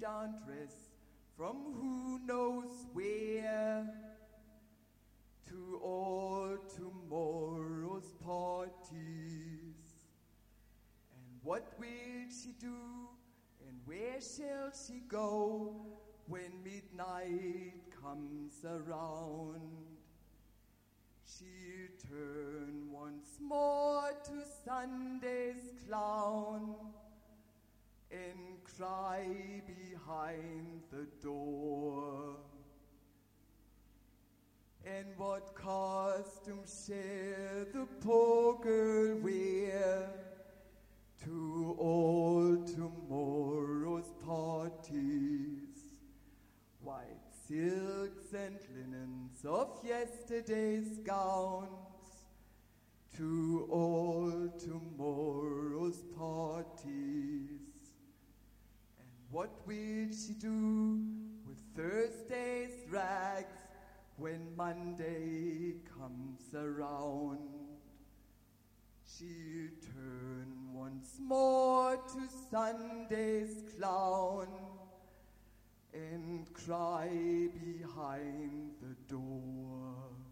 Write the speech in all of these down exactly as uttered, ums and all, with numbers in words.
hand-me-down dress from who knows where to all tomorrow's parties. And what will she do and where shall she go when midnight comes around? She'll turn once more to Sunday's clown and cry behind the door. And what costume shall the poor girl wear to all tomorrow's parties? White silks and linens of yesterday's gowns to all tomorrow's parties. And what will she do with Thursday's rags when Monday comes around? She'll turn once more to Sunday's clown and cry behind the door.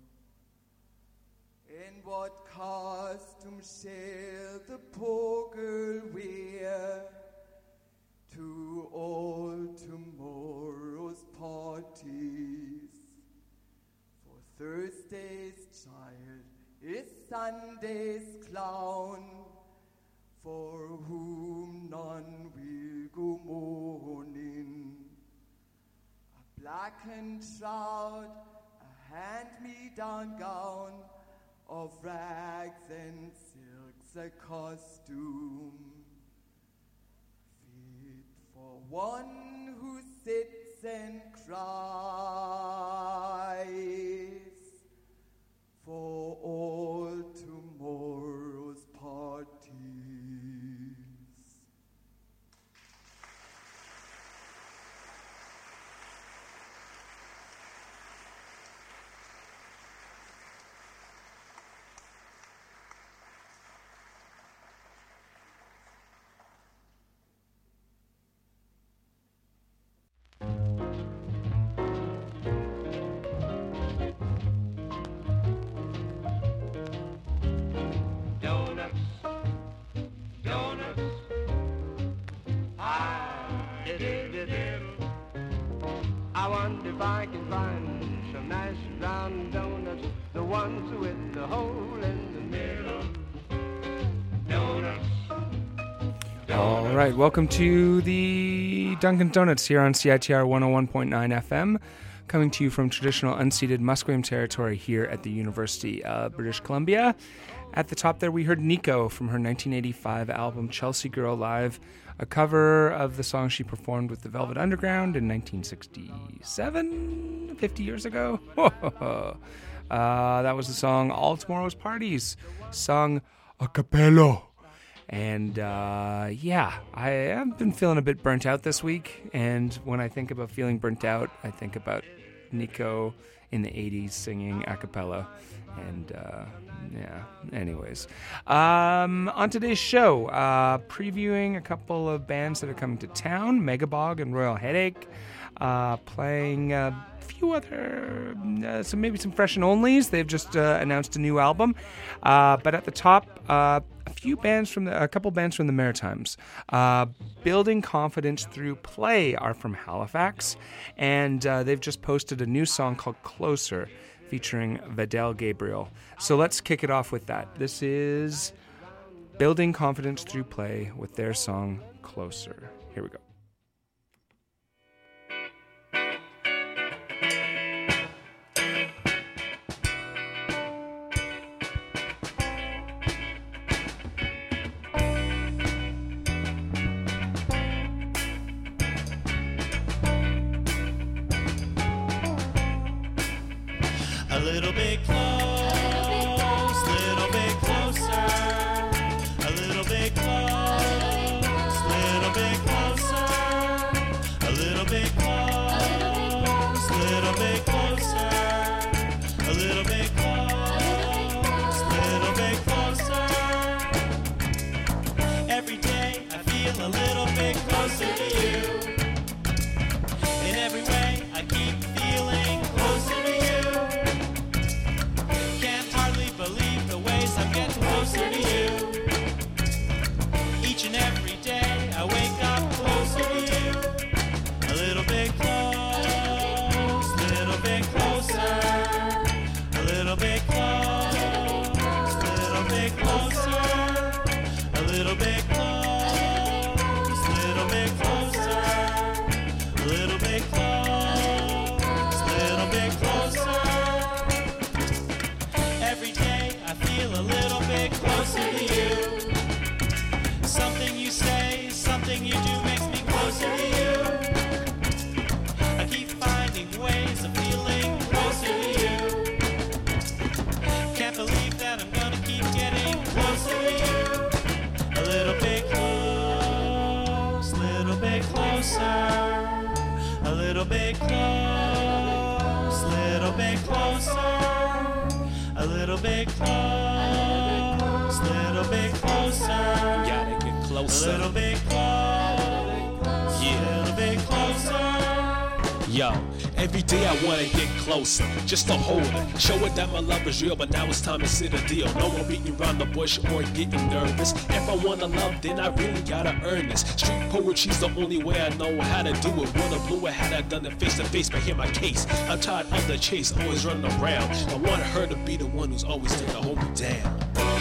And what costume shall the poor girl wear to all tomorrow's parties? For Thursday's child is Sunday's clown, for whom none will go mourning. A blackened shroud, a hand-me-down gown of rags and silks, a costume fit for one who sits and cries for all tomorrow's parties. I wonder if I can find some nice round donuts, the ones with the hole in the middle. Donuts. All right, welcome to the Dunkin' Donuts here on C I T R one oh one point nine F M, coming to you from traditional unceded Musqueam territory here at the University of British Columbia. At the top there, we heard Nico from her nineteen eighty-five album Chelsea Girl Live, a cover of the song she performed with the Velvet Underground in nineteen sixty-seven, fifty years ago. uh, that was the song All Tomorrow's Parties, sung a cappella. And uh, yeah, I have been feeling a bit burnt out this week. And when I think about feeling burnt out, I think about Nico in the eighties singing a cappella. And uh, yeah, anyways. Um, on today's show, uh, previewing a couple of bands that are coming to town, Megabog and Royal Headache, uh, playing a few other, uh, some maybe some fresh and onlys. They've just uh, announced a new album. Uh, but at the top, uh, a few bands from the, a couple bands from the Maritimes. Uh, Building Confidence Through Play are from Halifax, and uh, they've just posted a new song called Closer, featuring Vidal Gabriel. So let's kick it off with that. This is Building Confidence Through Play with their song Closer. Here we go. A little bit close, little bit closer. A little bit close, little bit closer. A little bit close, little bit closer. A little bit close, little bit closer. Every day I feel a little bit closer to you. closer. A little bit closer. Yeah, a little bit closer. Yo, every day I wanna get closer, just to hold her, show her that my love is real, but now it's time to seal a deal. No more beating around the bush or getting nervous. If I wanna love, then I really gotta earn this. Street poetry's the only way I know how to do it. Would've blew it had I done it face to face, but hear my case. I'm tired of the chase, always running around. I want her to be the one who's always there to hold me down.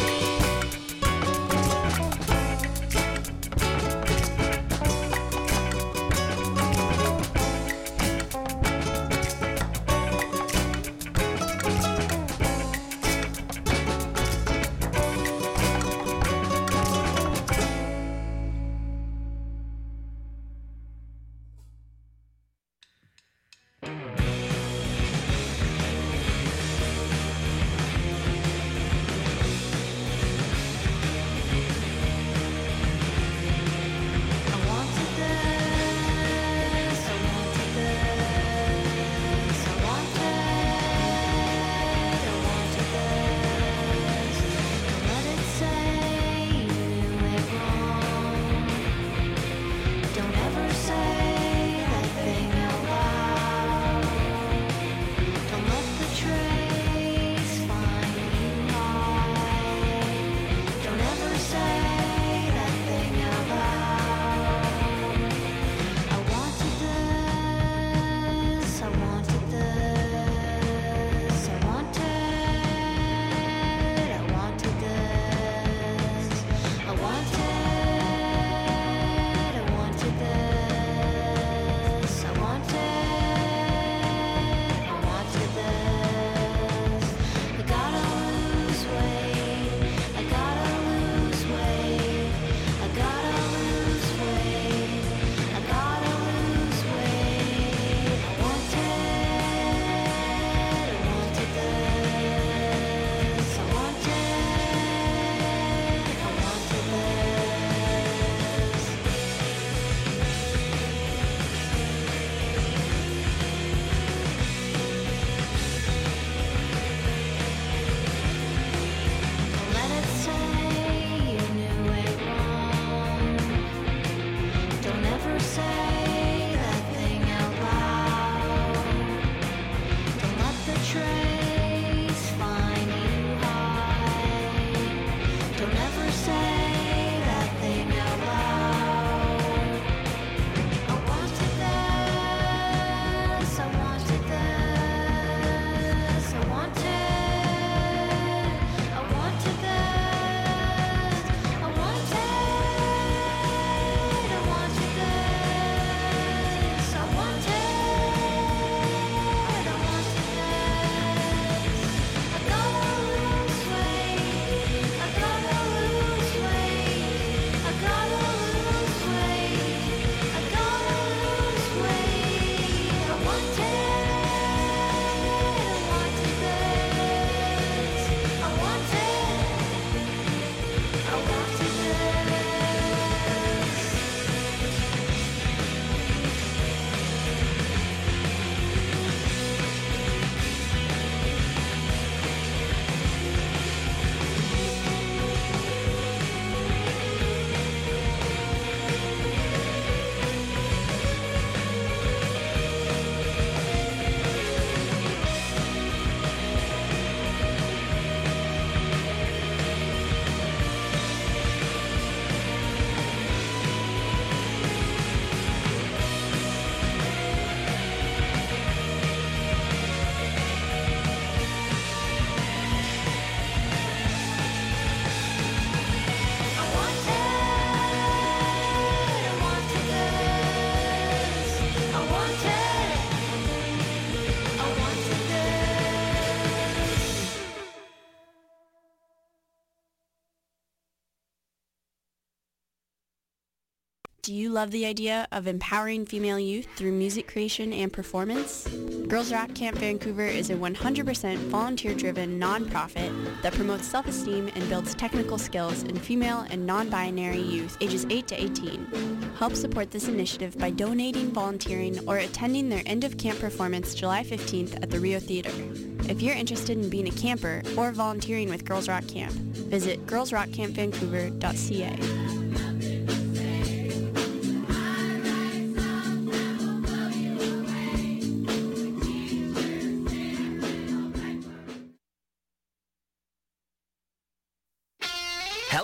Do you love the idea of empowering female youth through music creation and performance? Girls Rock Camp Vancouver is a one hundred percent volunteer-driven nonprofit that promotes self-esteem and builds technical skills in female and non-binary youth ages eight to eighteen. Help support this initiative by donating, volunteering, or attending their end-of-camp performance July fifteenth at the Rio Theater. If you're interested in being a camper or volunteering with Girls Rock Camp, visit girls rock camp vancouver dot c a.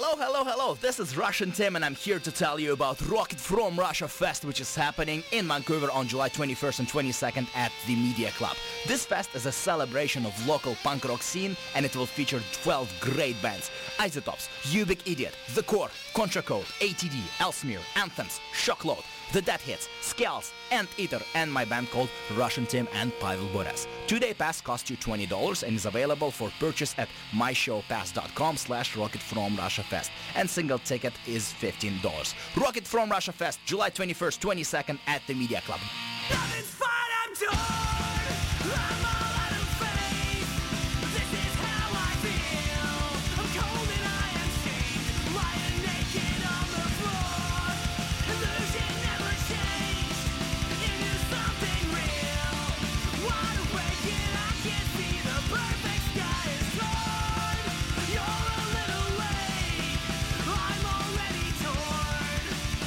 Hello, hello, hello. This is Russian Tim, and I'm here to tell you about Rocket from Russia Fest, which is happening in Vancouver on July twenty-first and twenty-second at the Media Club. This fest is a celebration of local punk rock scene, and it will feature twelve great bands: Isotopes, Ubik Idiot, The Core, Contra Code, A T D, Elsmere, Anthems, Shockload, The Dead Hits, Scales, and Eater, and my band called Russian Tim and Pavel Boras. Two-day pass costs you twenty dollars and is available for purchase at myshowpass.com slash Rocket from Russia Fest, and single ticket is fifteen dollars. Rocket from Russia Fest, July twenty-first, twenty-second at the Media Club. Nothing's fine, I'm torn. I'm all out of faith. This is how I feel. I'm cold and I am shamed, lying naked on the floor. Illusion never changed into something real. Wide awake and I can see the perfect sky is torn. You're a little late. I'm already torn.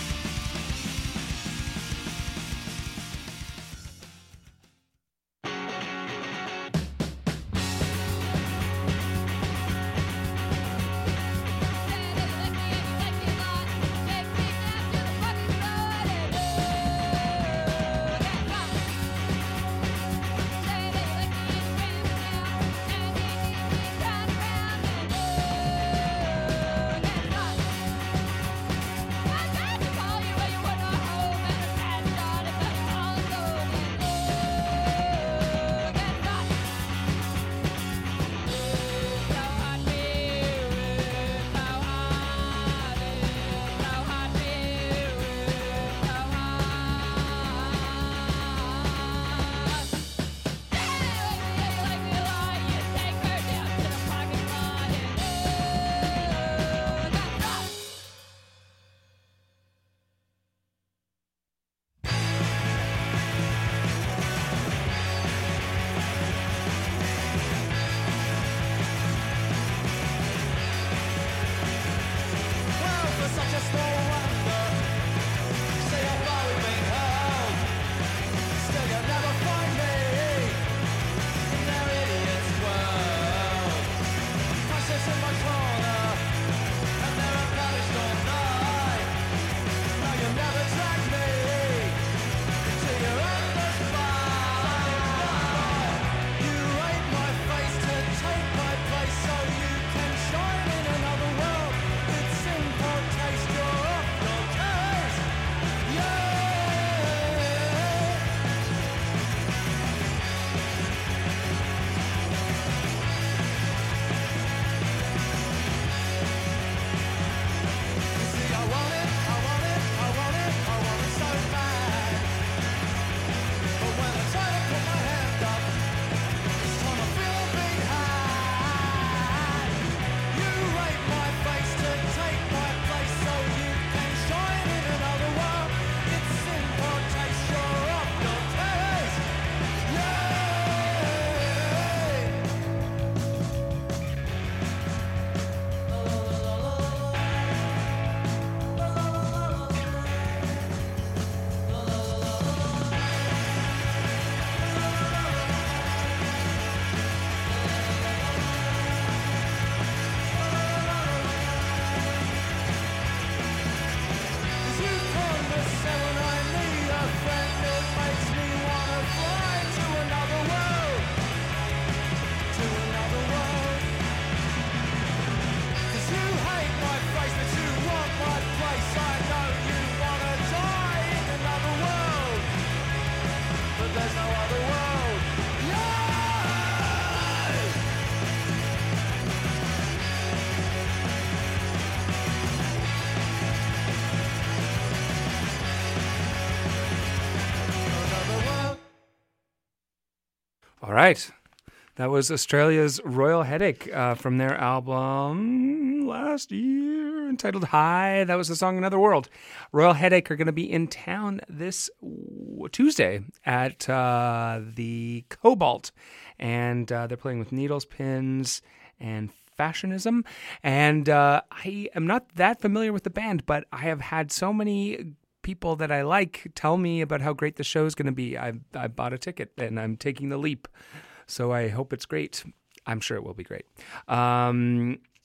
Well, for such a small wonder, say how far we've been held. Still you'll never find me in their idiot's world. Fascists in my corner, and they're abolished all night. No, you'll never track me to your endless fight. You rape my face to take my place so you can shine in another world. It's simple taste, you're off your case. Yeah. You see, I want it, I want it, I want it, I want it so bad. But when I try to put my hand up, it's time I feel a big hand. You rape my face to take my place so you can shine in another world. It's simple taste, you're off your case. Yeah. As you come to seven, I need a friend. It makes me wanna fly to another world, to another world. 'Cause you hate my face, but you want my place. I know you wanna die in another world, but there's no other world. Yeah! Another world. All right. That was Australia's Royal Headache uh, from their album last year entitled High. That was the song Another World. Royal Headache are going to be in town this w- Tuesday at uh, the Cobalt. And uh, they're playing with Needles, Pins, and Fashionism. And uh, I am not that familiar with the band, but I have had so many people that I like tell me about how great the show is going to be. I I bought a ticket and I'm taking the leap. So I hope it's great. I'm sure it will be great. Um,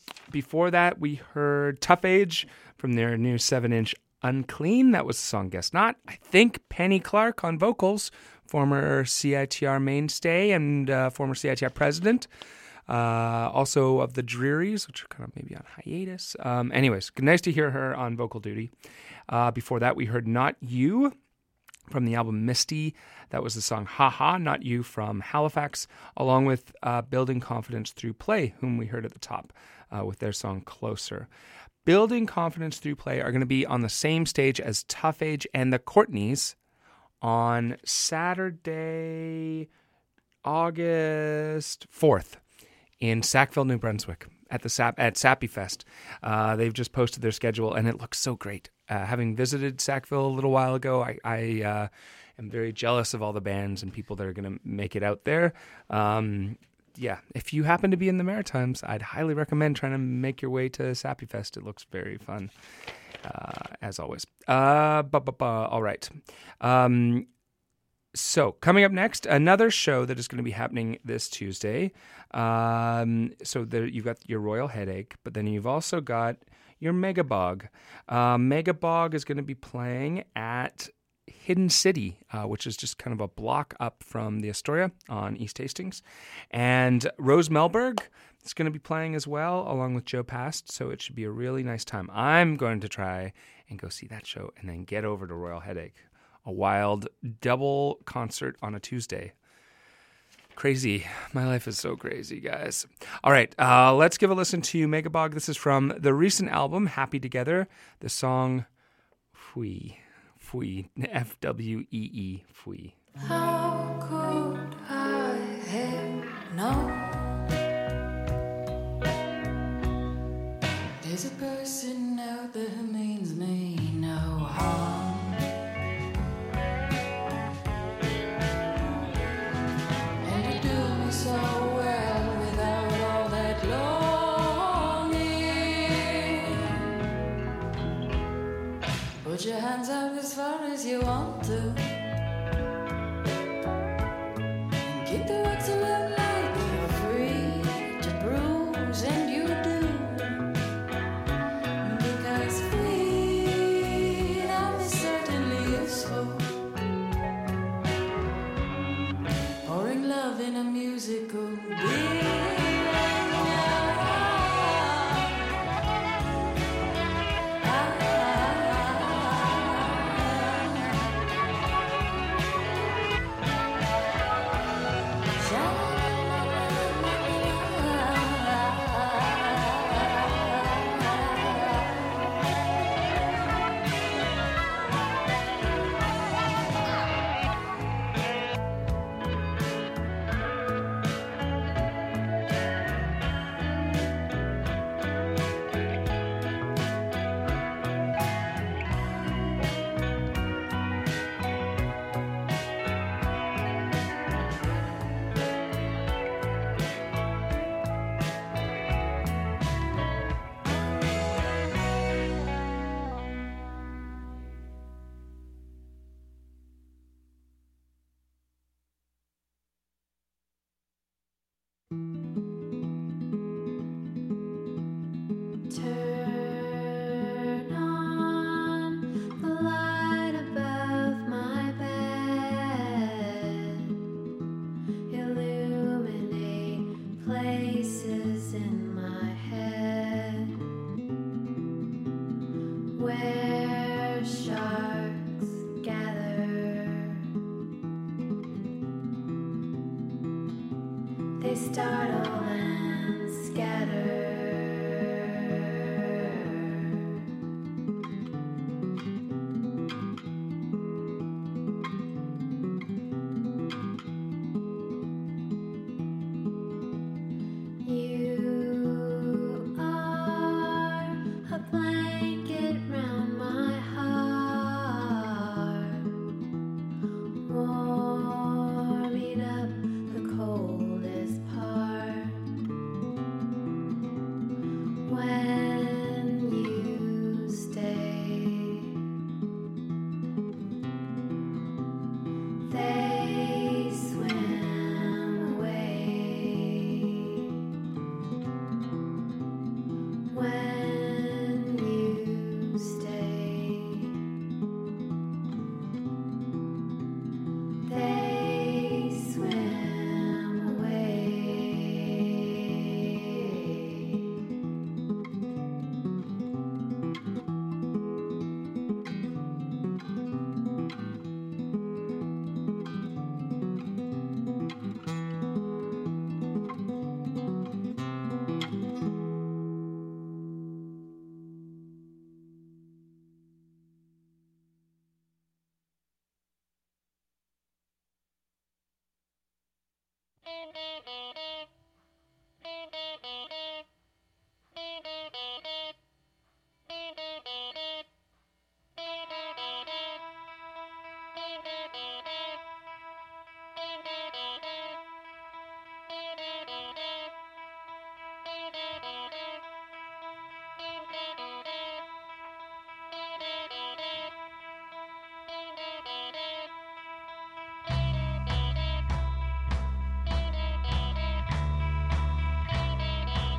before that, we heard Tough Age from their new seven-inch Unclean. That was the song Guess Not. I think Penny Clark on vocals, former C I T R mainstay and uh, former C I T R president. Uh, also of the Drearies, which are kind of maybe on hiatus. Um, anyways, nice to hear her on vocal duty. Uh, before that, we heard Not You from the album Misty. That was the song Ha Ha, Not You from Halifax, along with uh, Building Confidence Through Play, whom we heard at the top uh, with their song Closer. Building Confidence Through Play are going to be on the same stage as Tough Age and the Courtneys on Saturday, August fourth. In Sackville, New Brunswick, at the Sap at Sappy Fest. Uh, they've just posted their schedule, and it looks so great. Uh, having visited Sackville a little while ago, I, I uh, am very jealous of all the bands and people that are going to make it out there. Um, yeah, if you happen to be in the Maritimes, I'd highly recommend trying to make your way to Sappy Fest. It looks very fun, uh, as always. Uh, bu- bu- bu- all right. Um, So, coming up next, another show that is going to be happening this Tuesday. Um, so, there, you've got your Royal Headache, but then you've also got your Megabog. Uh, Megabog is going to be playing at Hidden City, uh, which is just kind of a block up from the Astoria on East Hastings. And Rose Melberg is going to be playing as well, along with Joe Past, so it should be a really nice time. I'm going to try and go see that show and then get over to Royal Headache. A wild double concert on a Tuesday. Crazy. My life is so crazy, guys. All right, uh, let's give a listen to Megabog. This is from the recent album, Happy Together. The song, Fwee. Fwee. F W E E. Fwee. How could I have known? There's a person out there who means me no harm. So well without all that longing. Put your hands out as far as you want to, and keep the rocks alive like you're free to bruise, and you do, because freedom is certainly useful. Pouring love in a musical beat. Turn on the light above my bed. Illuminate places in my head where sharks gather. They startle and scatter. You are a blanket round my heart, warming up the coldest part. Thank you.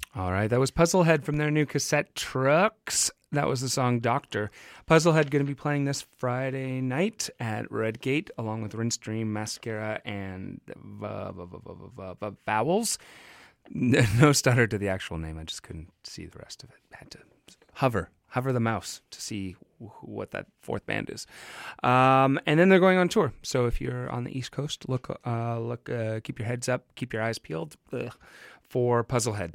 All right, that was Puzzlehead from their new cassette Trucks. That was the song Doctor. Puzzlehead going to be playing this Friday night at Redgate, along with Rinstream, Mascara, and v- v- v- v- v- v- Vowels. No stutter to the actual name. I just couldn't see the rest of it. Had to hover, hover the mouse to see wh- what that fourth band is. Um, and then they're going on tour. So if you're on the East Coast, look, uh, look, uh, keep your heads up, keep your eyes peeled ugh, for Puzzlehead.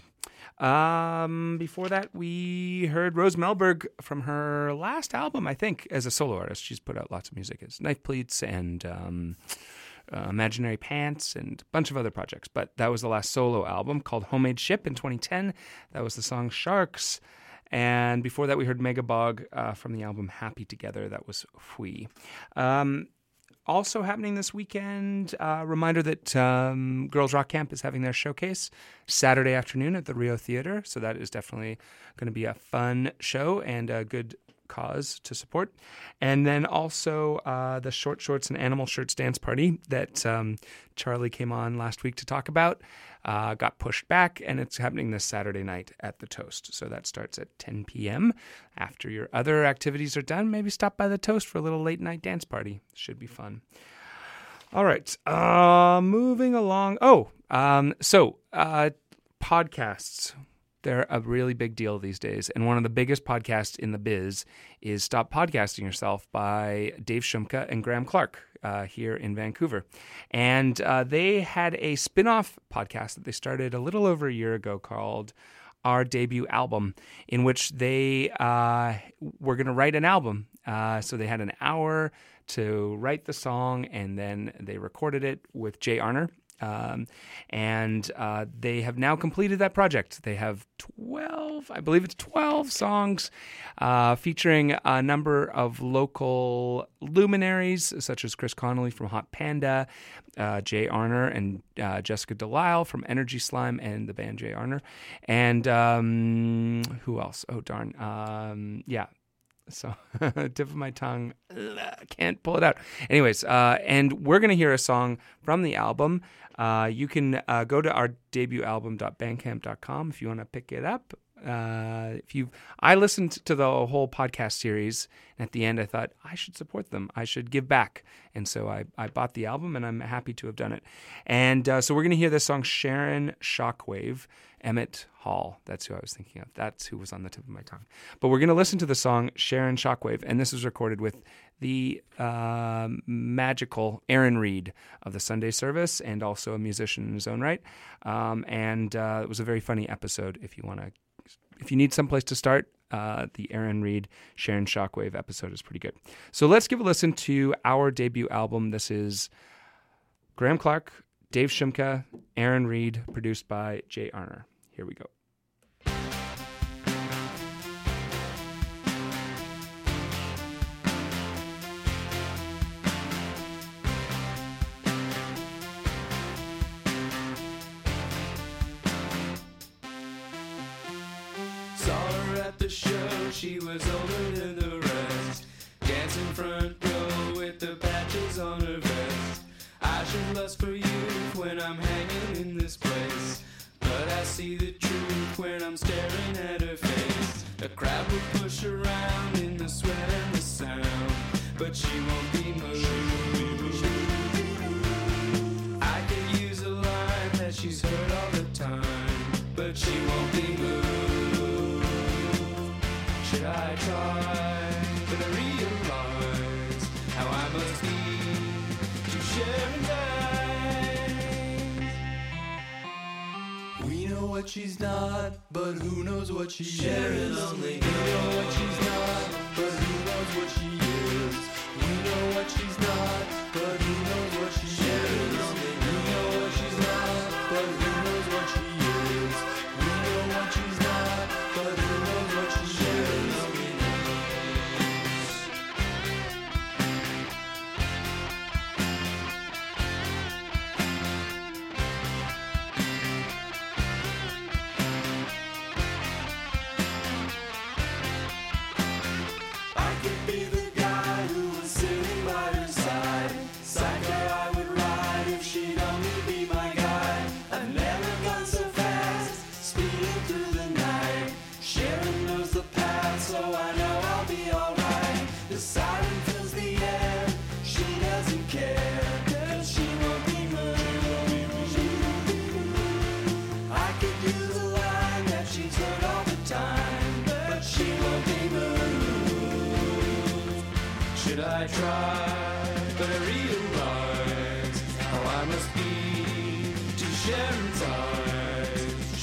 Um, before that, we heard Rose Melberg from her last album, I think, as a solo artist. She's put out lots of music as Knife Pleats and um, uh, Imaginary Pants and a bunch of other projects. But that was the last solo album called Homemade Ship in twenty ten. That was the song Sharks. And before that, we heard Megabog uh, from the album Happy Together. That was Fui. Um, Also happening this weekend, uh, reminder that um, Girls Rock Camp is having their showcase Saturday afternoon at the Rio Theater. So that is definitely going to be a fun show and a good cause to support. And then also uh, the Short Shorts and Animal Shirts dance party that um, Charlie came on last week to talk about uh, got pushed back, and it's happening this Saturday night at the Toast. So that starts at ten p.m. After your other activities are done, maybe stop by the Toast for a little late night dance party. Should be fun. All right, uh, moving along. Oh, um, so uh, podcasts. They're a really big deal these days. And one of the biggest podcasts in the biz is Stop Podcasting Yourself by Dave Shumka and Graham Clark uh, here in Vancouver. And uh, they had a spin-off podcast that they started a little over a year ago called Our Debut Album, in which they uh, were going to write an album. Uh, so they had an hour to write the song, and then they recorded it with Jay Arner. Um, and uh, they have now completed that project. They have twelve, I believe it's twelve songs uh, featuring a number of local luminaries, such as Chris Connolly from Hot Panda, uh, Jay Arner, and uh, Jessica Delisle from Energy Slime and the band Jay Arner. And um, who else? Oh, darn. Um, yeah. So, tip of my tongue, can't pull it out. Anyways, uh, and we're going to hear a song from the album. Uh, you can uh, go to our debut album dot bandcamp dot com if you want to pick it up. Uh, if you, I listened to the whole podcast series, and at the end I thought I should support them. I should give back. And so I, I bought the album, and I'm happy to have done it. And uh, so we're going to hear this song, Sharon Shockwave, Emmett Hall. That's who I was thinking of. That's who was on the tip of my tongue. But we're going to listen to the song Sharon Shockwave, and this was recorded with the uh, magical Aaron Reed of the Sunday Service, and also a musician in his own right. Um, and uh, it was a very funny episode. If you want to, if you need someplace to start, uh, the Aaron Reed Sharon Shockwave episode is pretty good. So let's give a listen to our debut album. This is Graham Clark, Dave Shumka, Aaron Reed, produced by Jay Arner. Here we go. Saw her at the show, she was older than the rest. Dancing front row with the patches on her vest. I should lust for youth when I'm hanging in this place. But I see the truth when I'm staring at her face. A crowd will push around in the sweat and the sound, but she won't be moved. I could use a line that she's heard all the time, but she won't be moved. Should I try? But I realize how I must be to share and die. We know what she's not, but who knows what she is. Share it only. We know what she's not, but who knows what she is. We know what she's not, but who knows what she is. Share it only. We know what she's not, but who knows what she is. We know what she's not, but who knows what she is. Share it only. I could be the guy who was sitting by her side. Psycho I would ride if she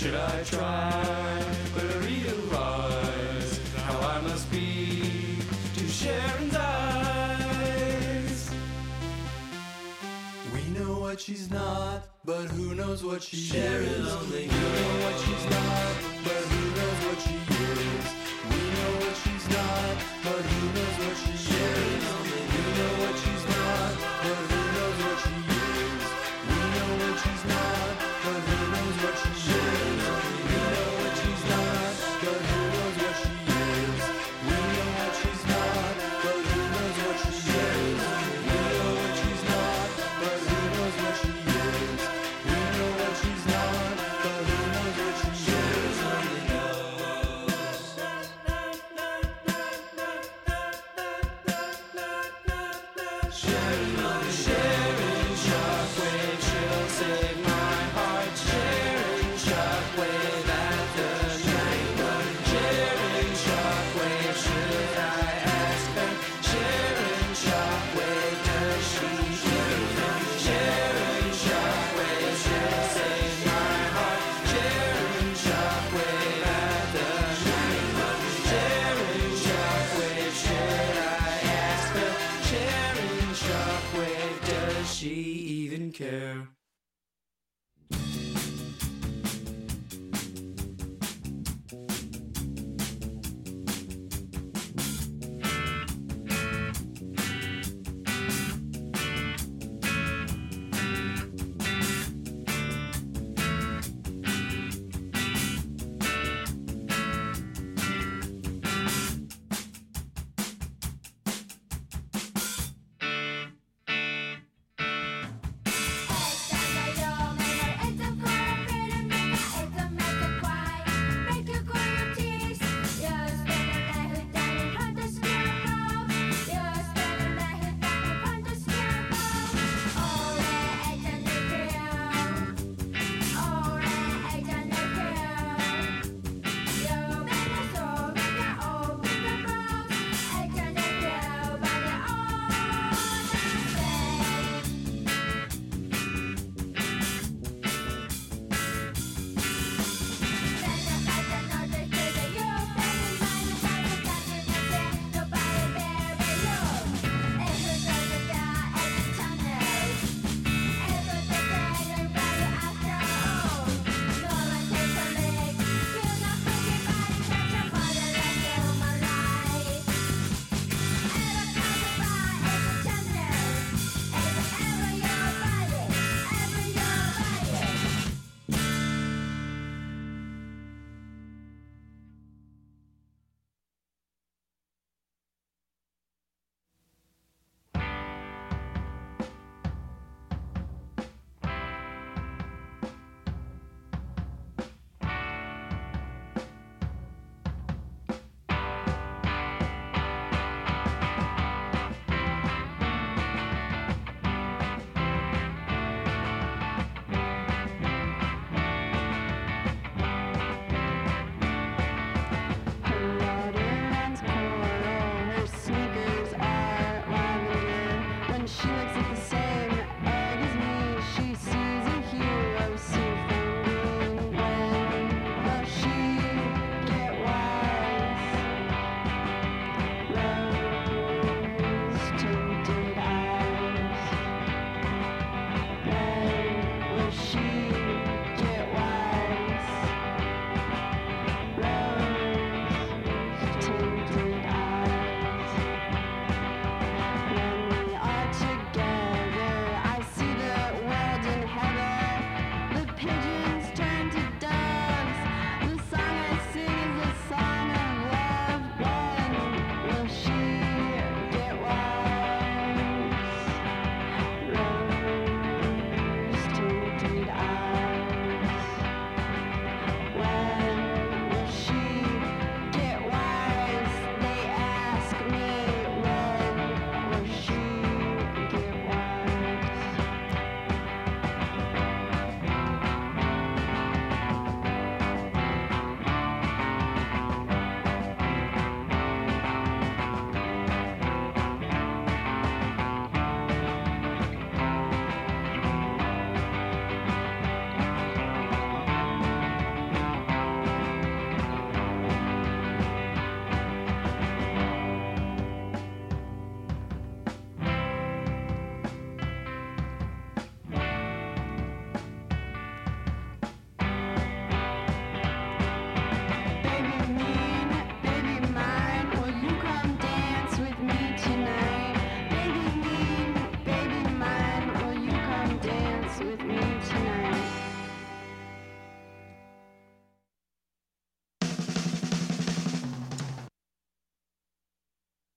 Should I try, but I realize how I must be to Sharon's eyes. We know what she's not, but who knows what she Sharon is. only We know what she's not, but who knows what she is. We know what she's not, but who knows what she is. We know what she's not, but who knows what she is. We know what she's not, but who knows what she is. We know what she's not, but who knows what she is. We know what she's not, but who knows what she is. We know what she's not, but who knows what she is. We know what she's not, but who knows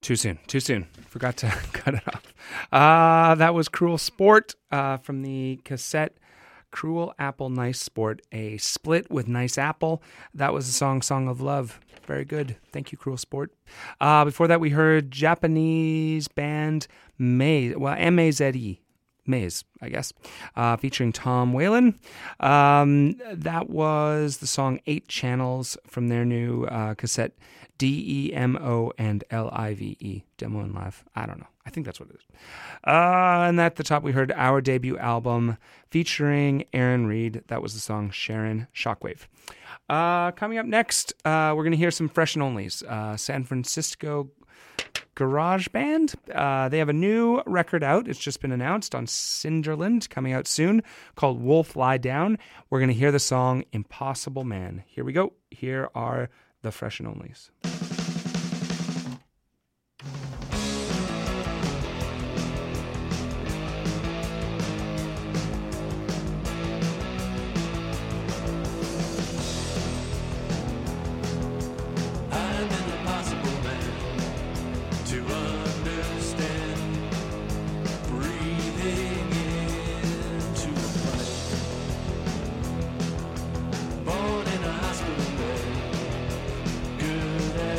Too soon. Too soon. Forgot to cut it off. Uh, that was Cruel Sport uh, from the cassette Cruel Apple Nice Sport, a split with Nice Apple. That was the song Song of Love. Very good. Thank you, Cruel Sport. Uh, before that, we heard Japanese band Maze, well, M A Z E. Maze, I guess, uh, featuring Tom Whalen. Um, that was the song Eight Channels from their new uh, cassette D E M O and L I V E, Demo and Live. I don't know. I think that's what it is. Uh, and at the top, we heard our debut album featuring Aaron Reed. That was the song Sharon Shockwave. Uh, coming up next, uh, we're going to hear some Fresh and Onlys. Uh, San Francisco Garage Band. Uh, they have a new record out. It's just been announced on Cinderland, coming out soon, called Wolf Lie Down. We're going to hear the song Impossible Man. Here we go. Here are the Fresh and Onlys. I'm an impossible man to understand. Breathing into a pipe. Born in a hospital bed. Good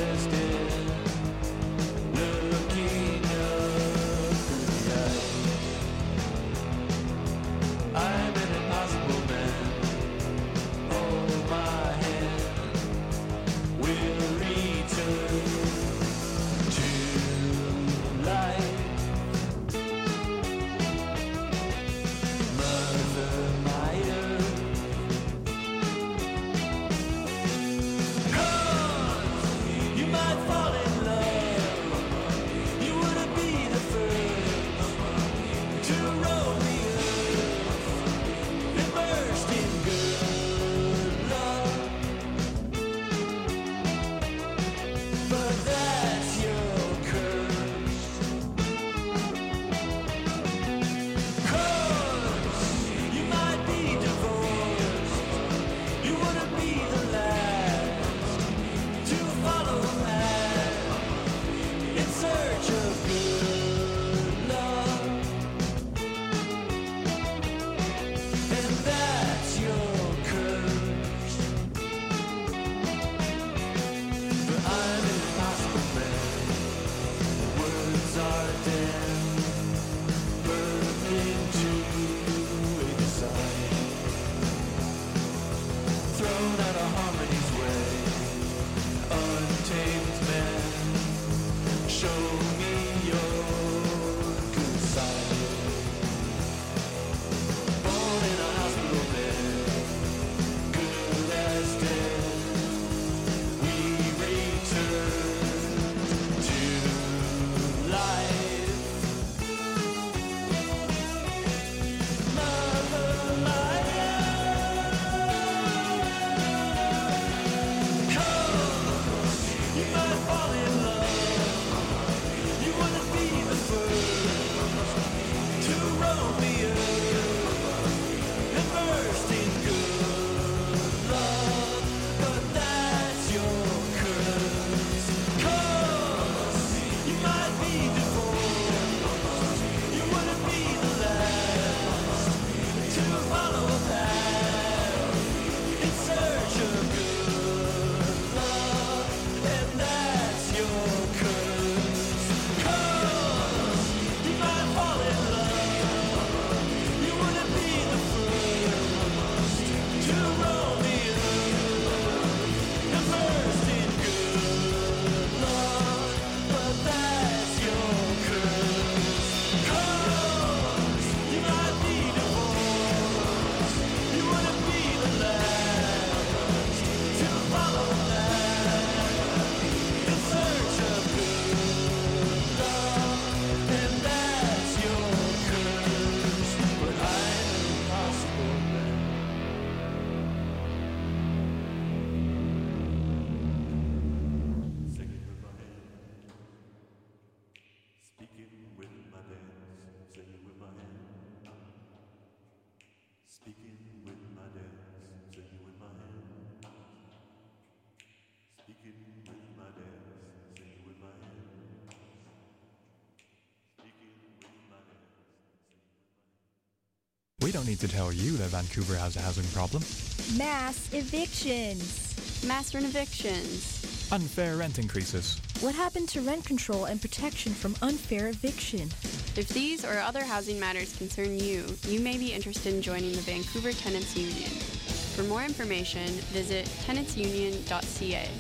We don't need to tell you that Vancouver has a housing problem. Mass evictions. Mass evictions. Unfair rent increases. What happened to rent control and protection from unfair eviction? If these or other housing matters concern you, you may be interested in joining the Vancouver Tenants Union. For more information, visit tenants union dot c a.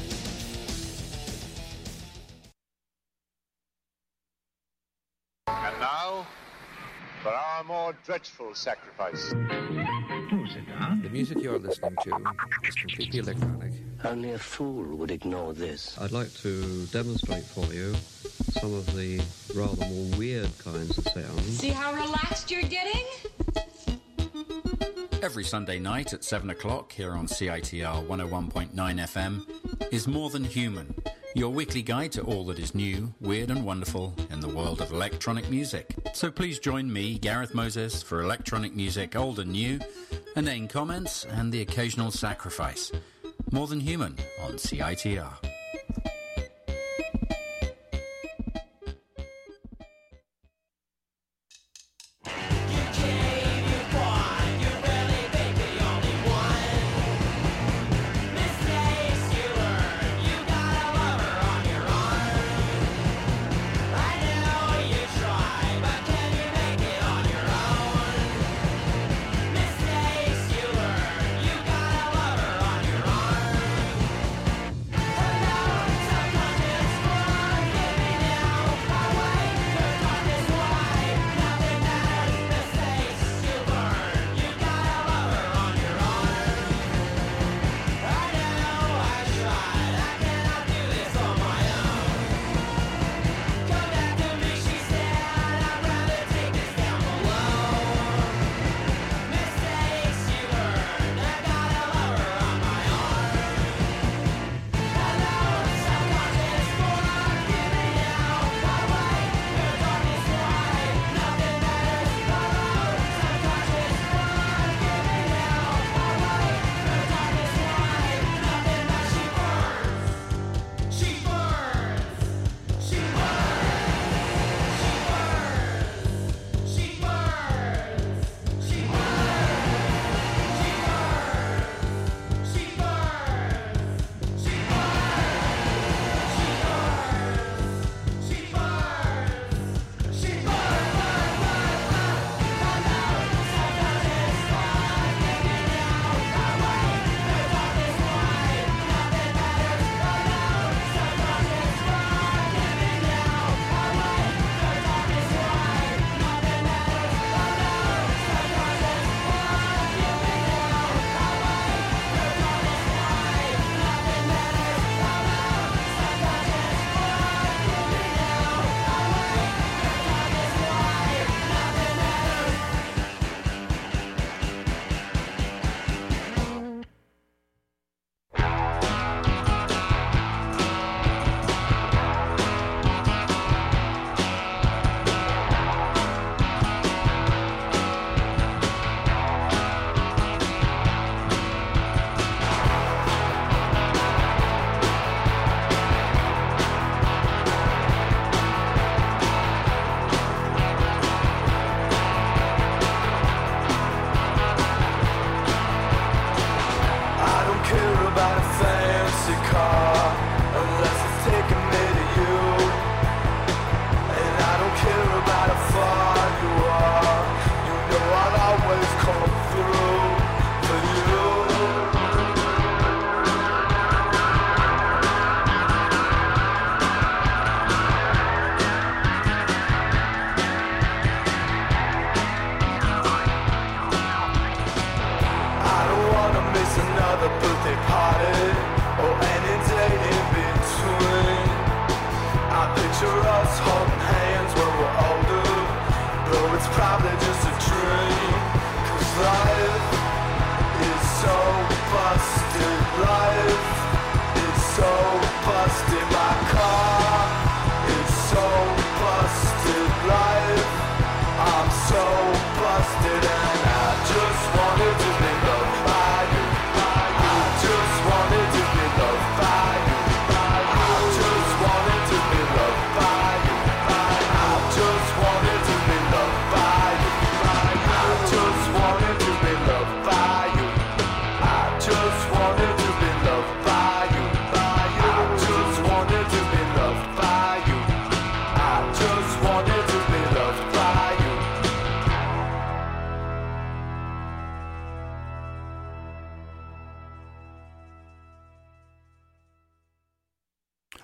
And now, for our more dreadful sacrifice. The music you're listening to is completely electronic. Only a fool would ignore this. I'd like to demonstrate for you some of the rather more weird kinds of sounds. See how relaxed you're getting? Every Sunday night at seven o'clock here on C I T R one oh one point nine F M is More Than Human, your weekly guide to all that is new, weird and wonderful in the world of electronic music. So please join me, Gareth Moses, for electronic music old and new, inane comments and the occasional sacrifice. More Than Human on C I T R. Hey!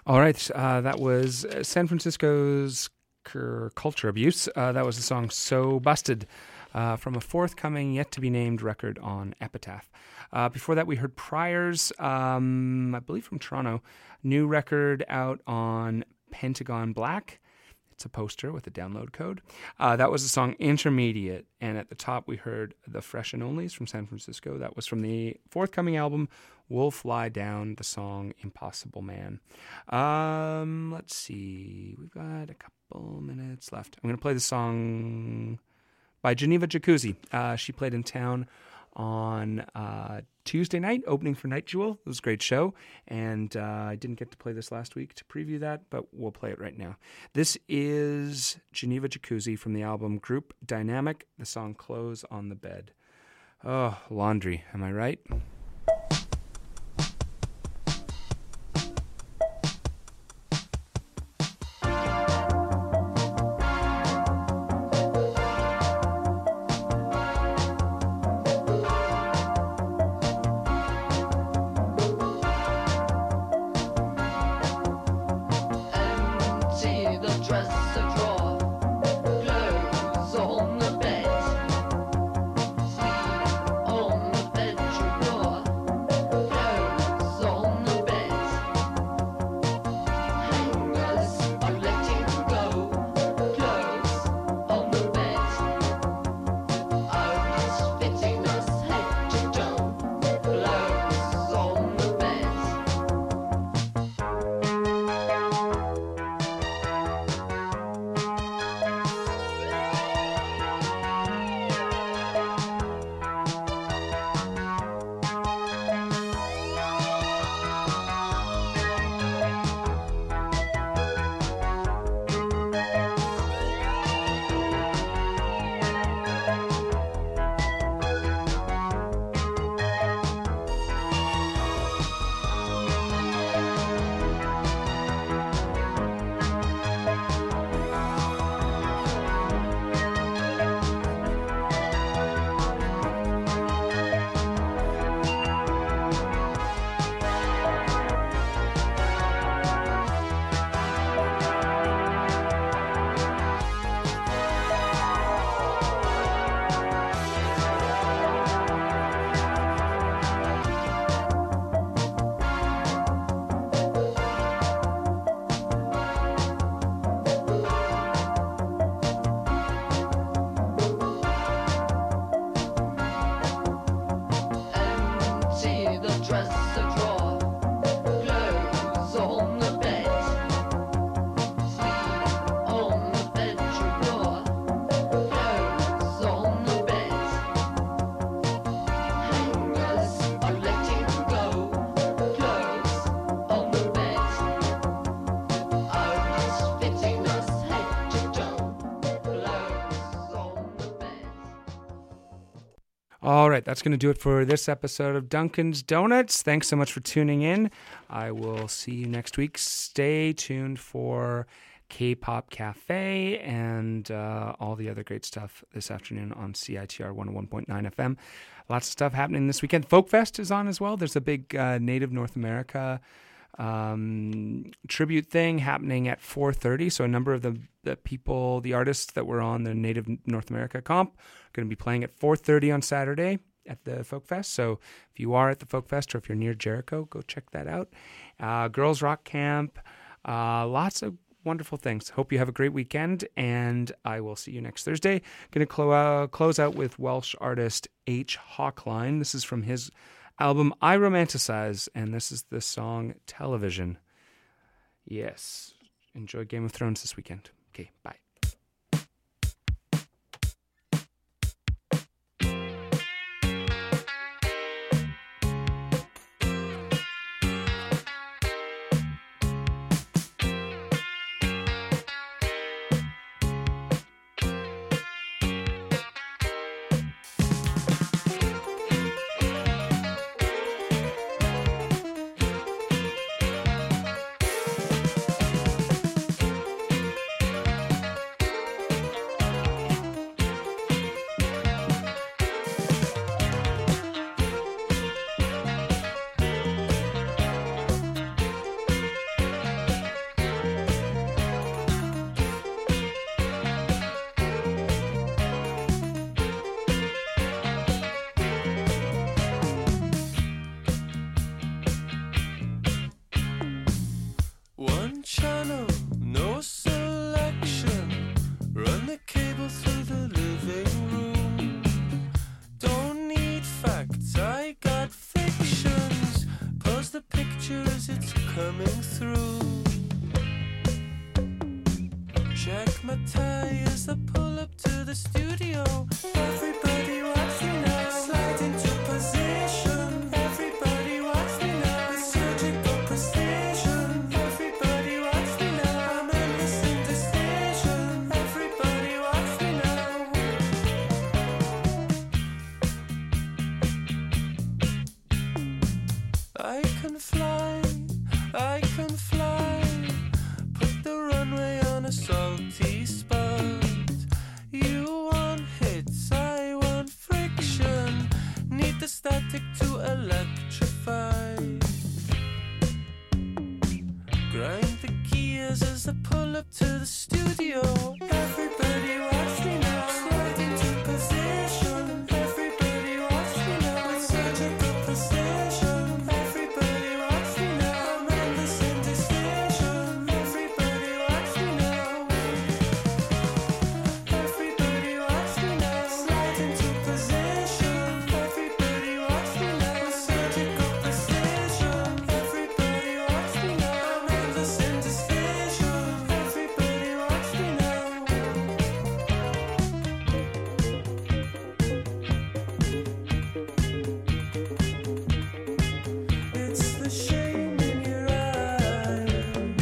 All right, uh, that was uh, San Francisco's cur- Culture Abuse. Uh, that was the song So Busted uh, from a forthcoming, yet-to-be-named record on Epitaph. Uh, before that, we heard Priors, um, I believe from Toronto, new record out on Pentagon Black. It's a poster with a download code. Uh, that was the song Intermediate. And at the top, we heard The Fresh and Onlys from San Francisco. That was from the forthcoming album, Wolf Lie Down, the song Impossible Man. Um, let's see. We've got a couple minutes left. I'm going to play the song by Geneva Jacuzzi. Uh, she played in town on uh, Tuesday night, opening for Night Jewel. It was a great show, and uh, I didn't get to play this last week to preview that, but we'll play it right now. This is Geneva Jacuzzi from the album Group Dynamic, the song Clothes on the Bed. Oh, laundry, am I right? Empty the dresser drawer, clothes on the bed, sleep on the bedroom floor, clothes on the bed, hangers are letting go, clothes on the bed, outfitting us head to toe, clothes on the bed. Empty the dresser drawer, clothes on the bed, sleep on the bedroom floor, clothes on the bed, hangers are letting go, clothes on the bed, outfitting us head to toe, clothes on the bed. All right, that's going to do it for this episode of Dunkin's Donuts. Thanks so much for tuning in. I will see you next week. Stay tuned for K-Pop Cafe and uh, all the other great stuff this afternoon on C I T R one oh one point nine F M. Lots of stuff happening this weekend. Folk Fest is on as well. There's a big uh, Native North America um, tribute thing happening at four thirty. So a number of the, the people, the artists that were on the Native North America comp are going to be playing at four thirty on Saturday at the Folk Fest. So if you are at the Folk Fest or if you're near Jericho, go check that out. Uh, Girls Rock Camp, uh, lots of wonderful things. Hope you have a great weekend, and I will see you next Thursday. Going to clo- uh, close out with Welsh artist H. Hawkline. This is from his album I Romanticize, and this is the song Television. Yes. Enjoy Game of Thrones this weekend. Okay, bye. channel, no selection. Run the cable through the living room. Don't need facts, I got fictions. Pause the picture as it's coming through. Check my tie as I pull up to the studio. Everybody watch me now. Slide into position. Everybody watch me now. With surgical precision. Everybody watch me now. I'm in the center station. Everybody watch me now. I can fly, I can fly. Put the runway on a salty spot. You want hits, I want friction. Need the static to electrify. Grind the gears as I pull up to the studio. Everybody watch me now. Slide into position. Everybody watch me now. With surgical precision. Everybody watch me now. I'm in the center station. Everybody watch me now. Everybody watch me now. Slide into position. Everybody watch me now. With surgical precision. Everybody watch me now. I'm in the center station. Everybody watch me now. It's the shame in your eyes.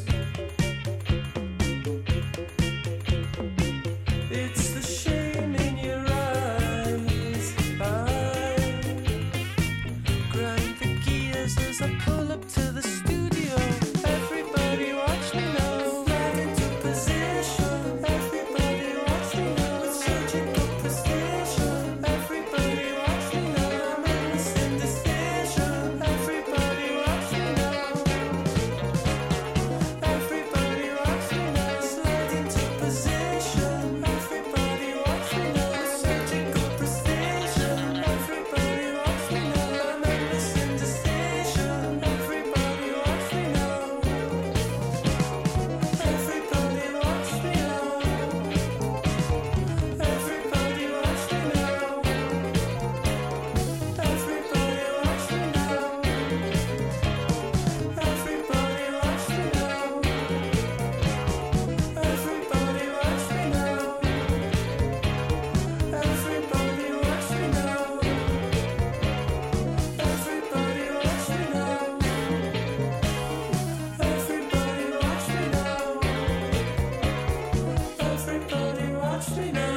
It's the shame in your eyes. I grind the gears as I pull up to the studio. Everybody watch me now. Slide into position. Everybody watch me now. With surgical precision. Everybody watch me now. I'm in the center station. Everybody watch me now. Everybody watch me now. Slide into position. Everybody watch me now. With surgical precision. Everybody watch me now. I'm in the center station. Everybody watch me now. Everybody watch me now. Everybody watch me now. Everybody watch me now. Everybody watch me now. Everybody watch me now. Everybody watch me now. Everybody watch me now. Everybody watch me now. Everybody watch me now.